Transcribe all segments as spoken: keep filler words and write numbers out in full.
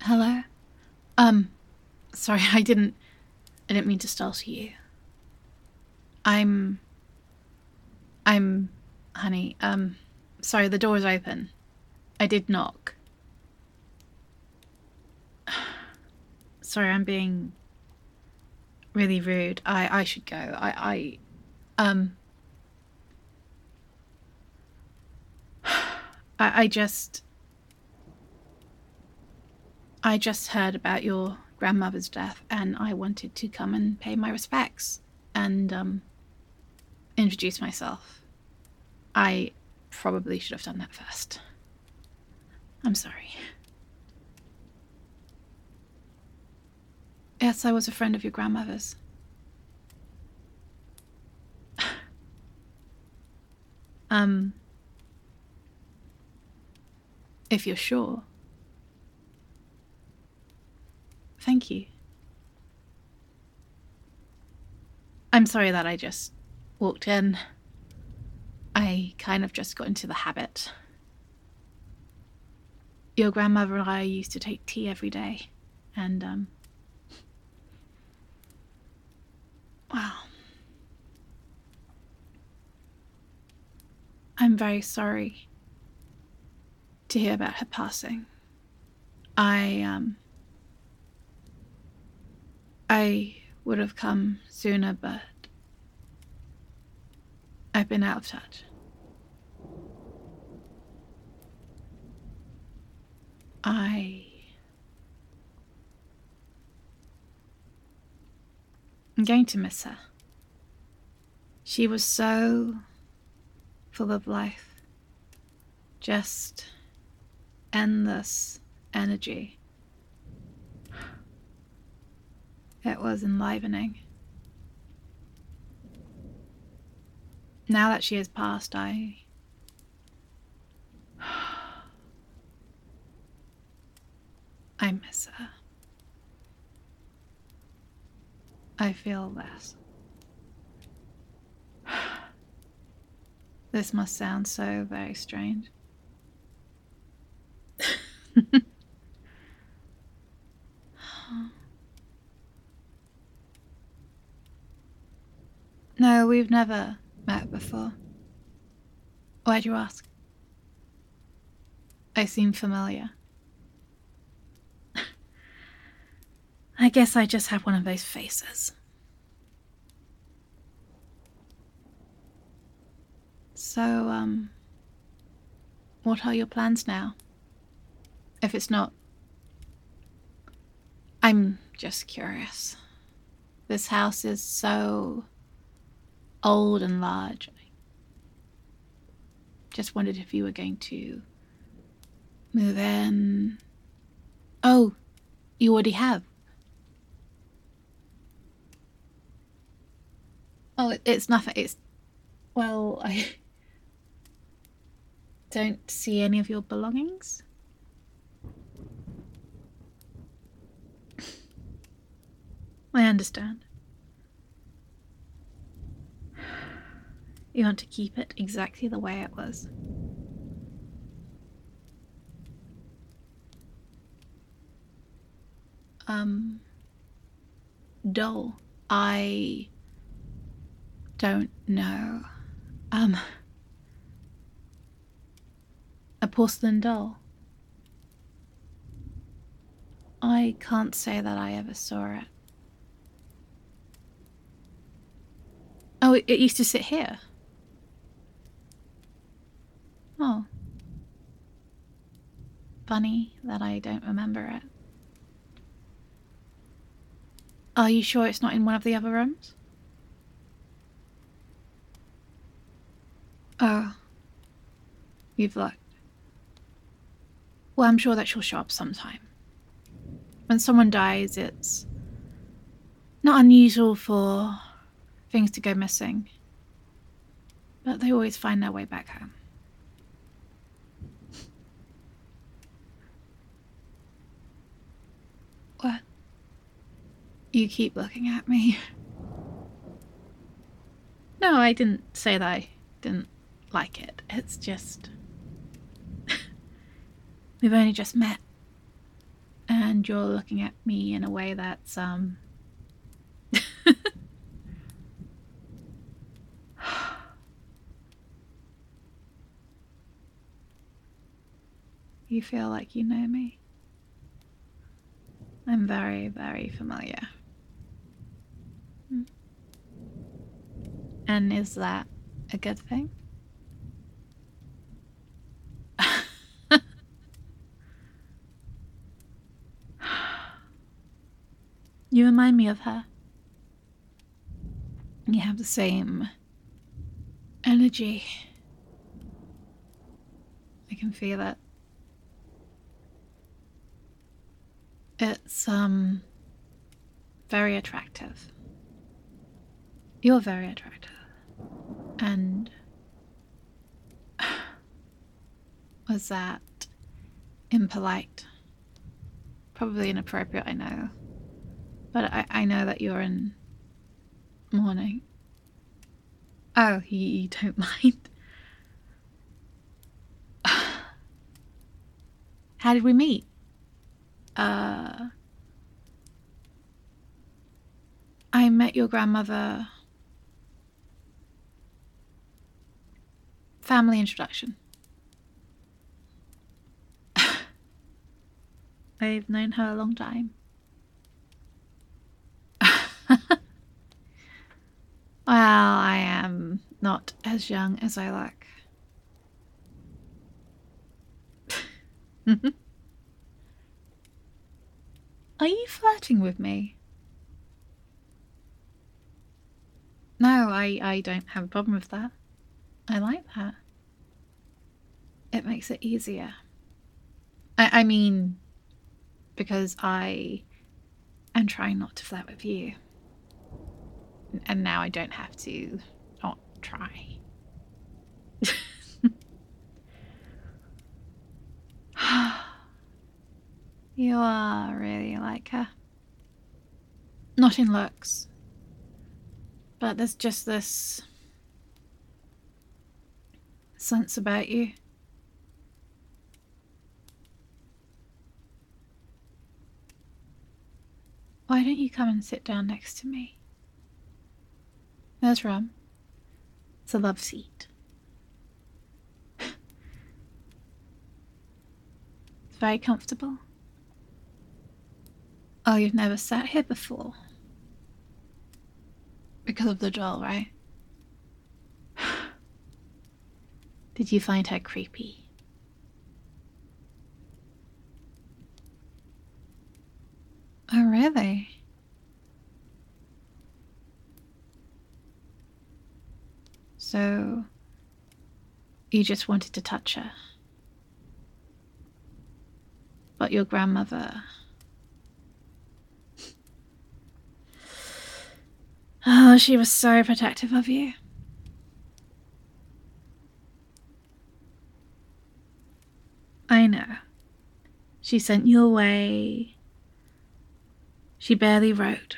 Hello? Um, sorry, I didn't... I didn't mean to startle you. I'm... I'm... Honey, um... Sorry, the door's open. I did knock. Sorry, I'm being... really rude. I, I should go. I... I... Um... I, I just... I just heard about your grandmother's death, and I wanted to come and pay my respects and um, introduce myself. I probably should have done that first. I'm sorry. Yes, I was a friend of your grandmother's. um, if you're sure. Thank you. I'm sorry that I just walked in. I kind of just got into the habit. Your grandmother and I used to take tea every day, and, um... wow. I'm very sorry to hear about her passing. I, um... I would have come sooner, but I've been out of touch. I... I'm going to miss her. She was so full of life. Just endless energy. It was enlivening. Now that she has passed, I... I miss her. I feel less. This must sound so very strange. No, we've never met before. Why'd you ask? I seem familiar. I guess I just have one of those faces. So, um... what are your plans now? If it's not... I'm just curious. This house is so... old and large. I just wondered if you were going to move in. Oh, you already have. Oh, it's nothing. It's, well, I don't see any of your belongings. I understand. You want to keep it exactly the way it was. Um, doll. I don't know. Um, a porcelain doll. I can't say that I ever saw it. Oh, it, it used to sit here. Oh. Funny that I don't remember it. Are you sure it's not in one of the other rooms? Oh. You've looked. Well, I'm sure that she'll show up sometime. When someone dies, it's not unusual for things to go missing. But they always find their way back home. What? You keep looking at me. No, I didn't say that I didn't like it. It's just... we've only just met. And and you're looking at me in a way that's, um... You feel like you know me. I'm very, very familiar. And is that a good thing? You remind me of her. You have the same energy. I can feel it. It's, um, very attractive. You're very attractive. And was that impolite? Probably inappropriate, I know. But I, I know that you're in mourning. Oh, you, you don't mind? How did we meet? Uh, I met your grandmother. Family introduction. I've known her a long time. Well, I am not as young as I look. Are you flirting with me? No, I, I don't have a problem with that. I like that. It makes it easier. I, I mean, because I am trying not to flirt with you. And now I don't have to not try. You are really like her. Not in looks. But there's just this sense about you. Why don't you come and sit down next to me? There's room. It's a love seat. It's very comfortable. Oh, you've never sat here before? Because of the doll, right? Did you find her creepy? Oh, really? So, you just wanted to touch her? But your grandmother... Oh, she was so protective of you. I know. She sent you away. She barely wrote.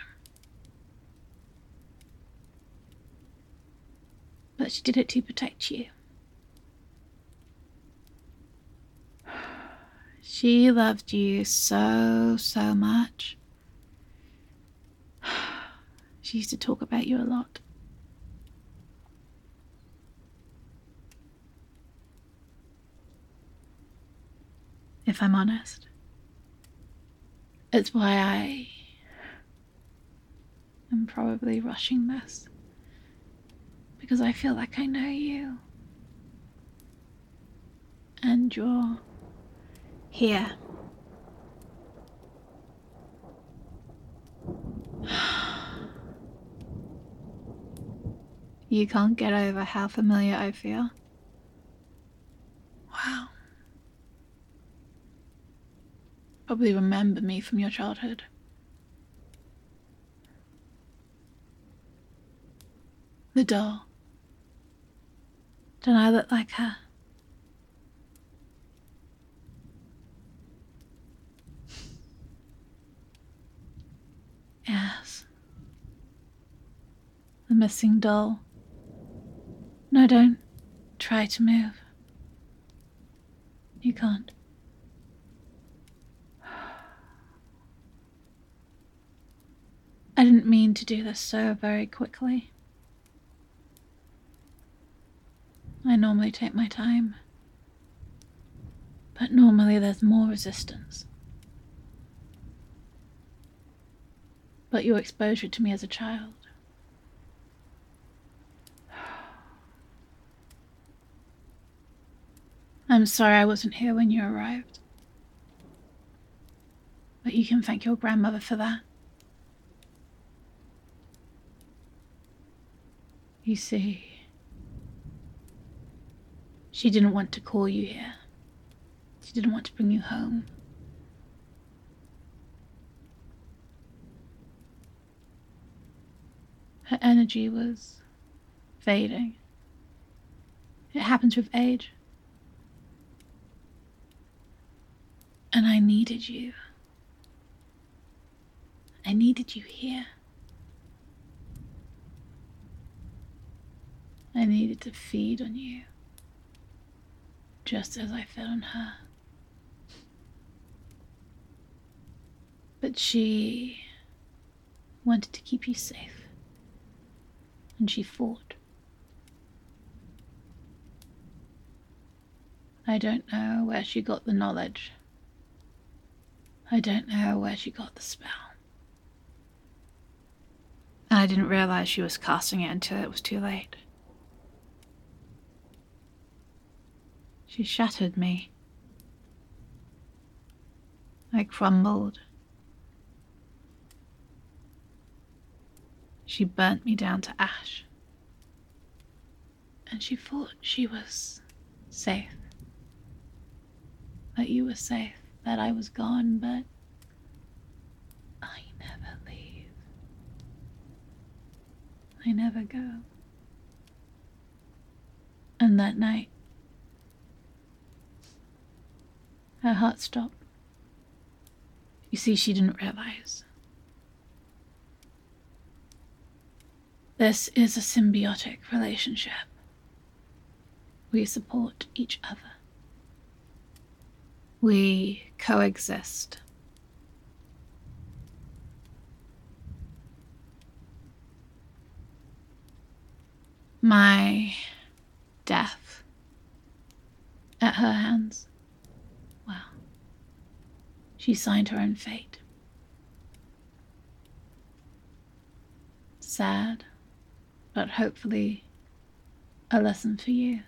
But she did it to protect you. She loved you so, so much. She used to talk about you a lot. If I'm honest. It's why I am probably rushing this. Because I feel like I know you. And you're here. You can't get over how familiar I feel. Wow. Probably remember me from your childhood. The doll. Don't I look like her? Yes. The missing doll. No, don't try to move. You can't. I didn't mean to do this so very quickly. I normally take my time, but normally there's more resistance. But your exposure to me as a child. I'm sorry I wasn't here when you arrived. But you can thank your grandmother for that. You see, she didn't want to call you here. She didn't want to bring you home. Her energy was fading. It happens with age. And I needed you. I needed you here. I needed to feed on you, just as I fed on her. But she wanted to keep you safe, and she fought. I don't know where she got the knowledge. I don't know where she got the spell. And I didn't realize she was casting it until it was too late. She shattered me. I crumbled. She burnt me down to ash. And she thought she was safe. That you were safe. That I was gone, but I never leave. I never go. And that night, her heart stopped. You see, she didn't realize. This is a symbiotic relationship. We support each other. We coexist. My death at her hands, well, she signed her own fate. Sad, but hopefully a lesson for you.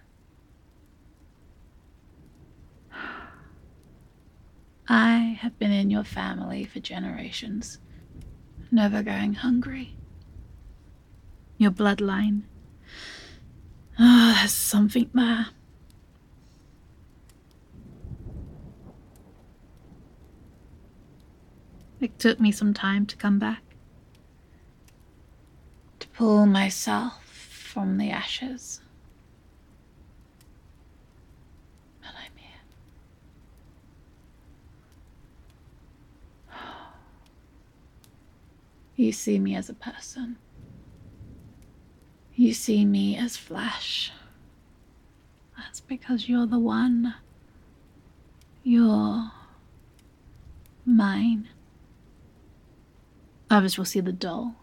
I have been in your family for generations, never going hungry. Your bloodline. Ah, oh, there's something there. It took me some time to come back. To pull myself from the ashes. But I'm here. You see me as a person. You see me as flesh. That's because you're the one. You're mine. Others will see the doll.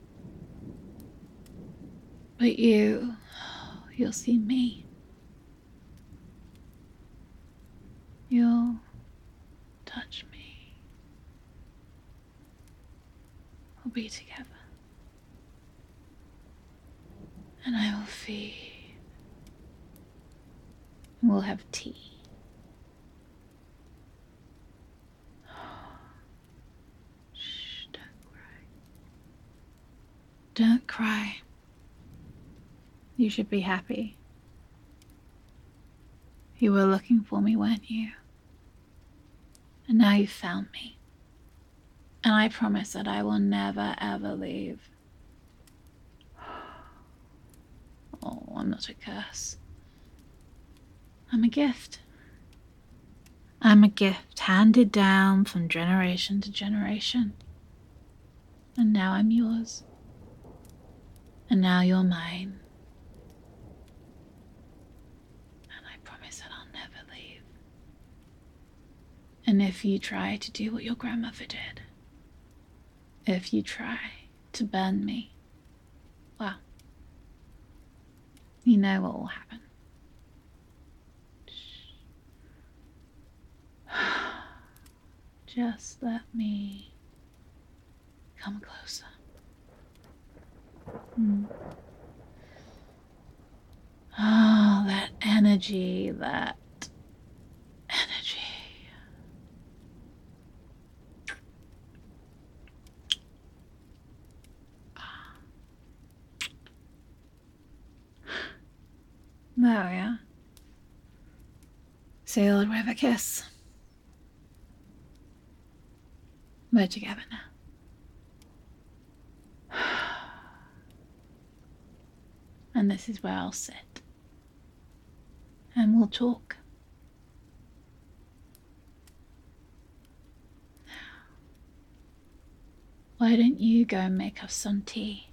But you, you'll see me. You'll touch me. We'll be together. And I will feed. And we'll have tea. Shh, don't cry. Don't cry. You should be happy. You were looking for me, weren't you? And now you've found me. And I promise that I will never, ever leave. Oh, I'm not a curse. I'm a gift. I'm a gift handed down from generation to generation. And now I'm yours. And now you're mine. And I promise that I'll never leave. And if you try to do what your grandmother did, if you try to burn me, well, you know what will happen. Just let me come closer. Mm. Ah, oh, that energy, that energy. There we are. Sealed with a kiss. We're together now. And this is where I'll sit. And we'll talk. Why don't you go and make us some tea?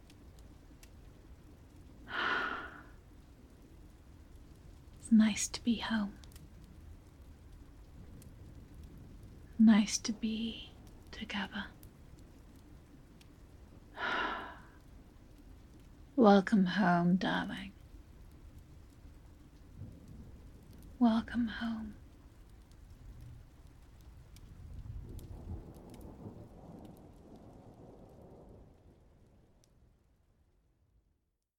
It's nice to be home. Nice to be together. Welcome home, darling. Welcome home.